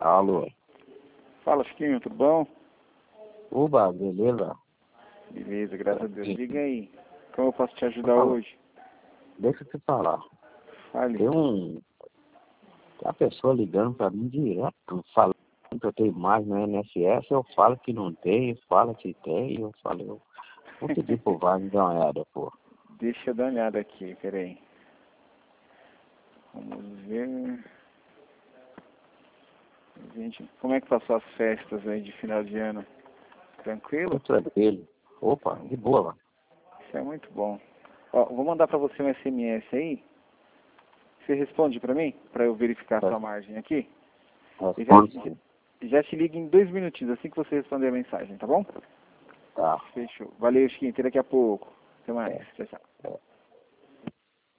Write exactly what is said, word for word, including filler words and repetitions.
Alô. Fala, Chiquinho, tudo bom? Oba, beleza? Beleza, graças a Deus. Diga aí, como eu posso te ajudar Fala. hoje? Deixa eu te falar. Fale. Tem um... Tem uma pessoa ligando pra mim direto, falando que eu tenho imagem no I N S S, eu falo que não tem, fala que tem, eu falo... Eu... Vou pedir pro Wagner dar uma olhada, pô. Deixa eu dar uma olhada aqui, peraí. Vamos ver... Gente, como é que passou as festas aí de final de ano? Tranquilo? Tô tranquilo. Opa, de boa. Isso é muito bom. Ó, vou mandar pra você um S M S aí. Você responde pra mim? Pra eu verificar a sua margem aqui? E já, Responde já, sim. já te ligo em dois minutinhos, assim que você responder a mensagem, tá bom? Tá. Fechou. Valeu, Chiquinho. Até daqui a pouco. Até mais. É. Tchau, tchau. É.